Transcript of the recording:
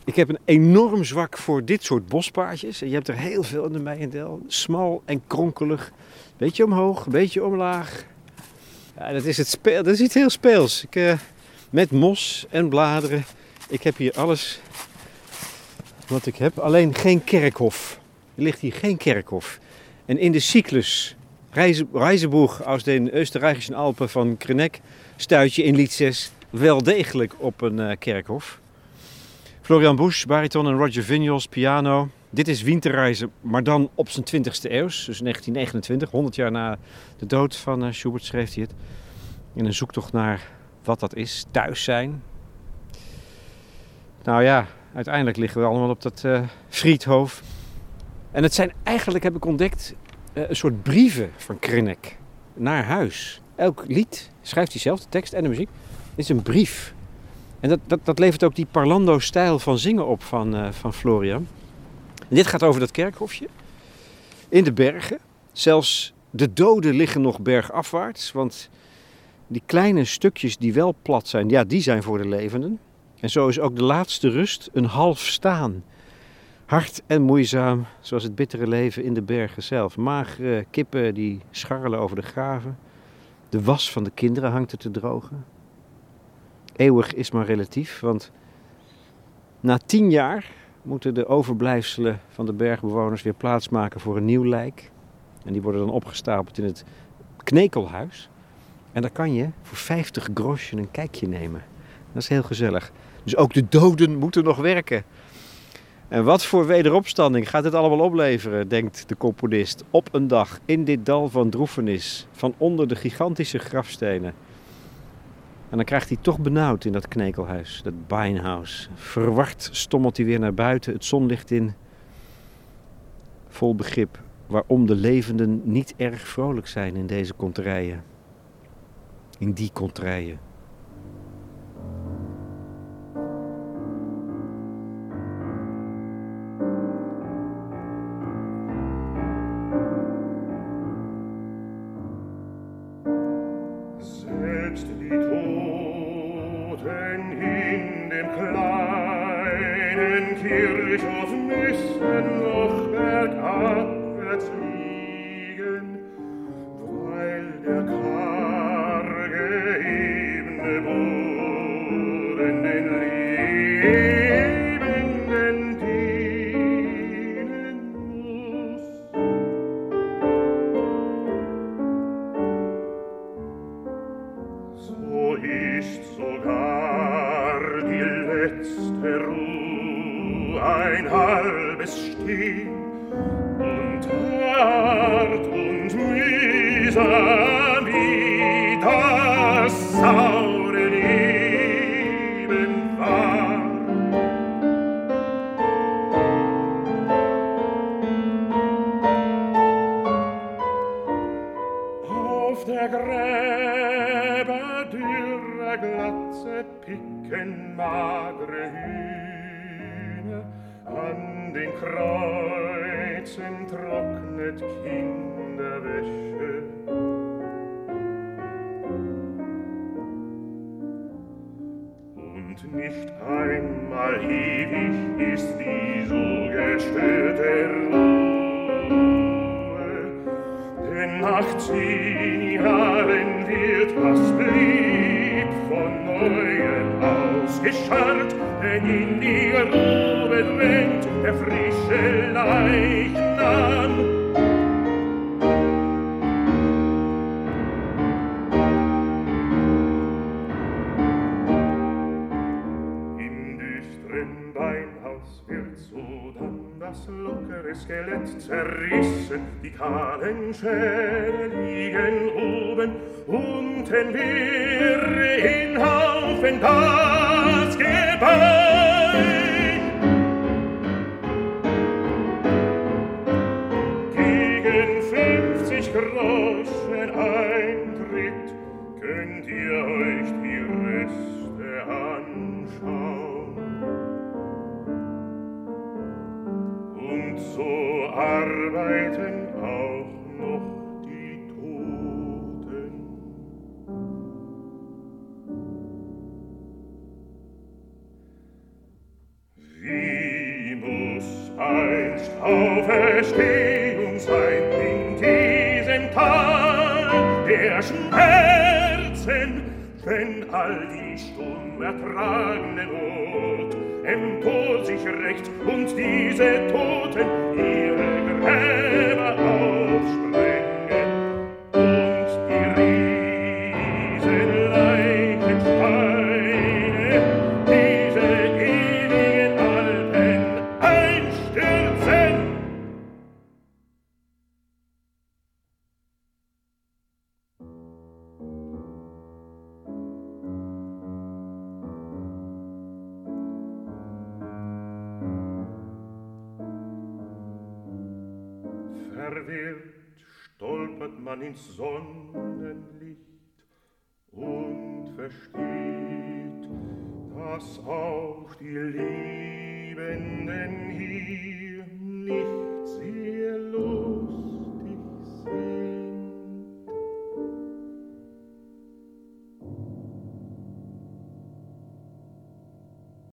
Ik heb een enorm zwak voor dit soort bospaadjes. En je hebt er heel veel in de Meiendel. Smal en kronkelig. Beetje omhoog, een beetje omlaag. Ja, dat is iets heel speels. Met mos en bladeren. Ik heb hier alles wat ik heb. Alleen geen kerkhof. Er ligt hier geen kerkhof. En in de cyclus Reisebuch aus den Österreichischen Alpen van Krenek stuit je in lied 6 wel degelijk op een kerkhof. Florian Busch, bariton en Roger Vinyals, piano. Dit is Winterreise, maar dan op zijn 20e eeuw, dus 1929, 100 jaar na de dood van Schubert schreef hij het. In een zoektocht naar wat dat is, thuis zijn. Nou ja, uiteindelijk liggen we allemaal op dat Friedhof. En het zijn eigenlijk, heb ik ontdekt, een soort brieven van Krenek naar huis. Elk lied schrijft hij zelf, de tekst en de muziek. Dit is een brief. En dat levert ook die parlando-stijl van zingen op van Florian. En dit gaat over dat kerkhofje. In de bergen. Zelfs de doden liggen nog bergafwaarts. Want die kleine stukjes die wel plat zijn, ja, die zijn voor de levenden. En zo is ook de laatste rust een half staan. Hard en moeizaam, zoals het bittere leven in de bergen zelf. Magere kippen die scharrelen over de graven. De was van de kinderen hangt er te drogen. Eeuwig is maar relatief, want na 10 jaar moeten de overblijfselen van de bergbewoners weer plaatsmaken voor een nieuw lijk. En die worden dan opgestapeld in het Knekelhuis. En daar kan je voor 50 groschen een kijkje nemen. Dat is heel gezellig. Dus ook de doden moeten nog werken. En wat voor wederopstanding gaat dit allemaal opleveren, denkt de componist. Op een dag in dit dal van droefenis, van onder de gigantische grafstenen. En dan krijgt hij toch benauwd in dat Knekelhuis, dat Beinhaus. Verward stommelt hij weer naar buiten, het zonlicht in. Vol begrip waarom de levenden niet erg vrolijk zijn in deze konterijen. In die konterijen. Nicht einmal ewig ist die so gestörte Ruhe, denn nach 10 Jahren wird, was blieb, von Neuem ausgescharrt, denn in die Grube drängt der frische Leichnam. Das lockere Skelett zerrissen, die kahlen Schädel liegen oben, unten wäre in Haufen das Gebein. Gegen 50 Groschen Eintritt könnt ihr euch die Reste anschauen. So arbeiten auch noch die Toten. Wie einst Auferstehung sein in diesem Tal der Schmerzen, wenn all die stumm ertragene Not empor sich rächt und diese Toten ihre Gräber aufsprengen und die Riesenleichensteine diese ewigen Alpen einstürzen. Verwirrt stolpert man ins Sonnenlicht und versteht, dass auch die Liebenden hier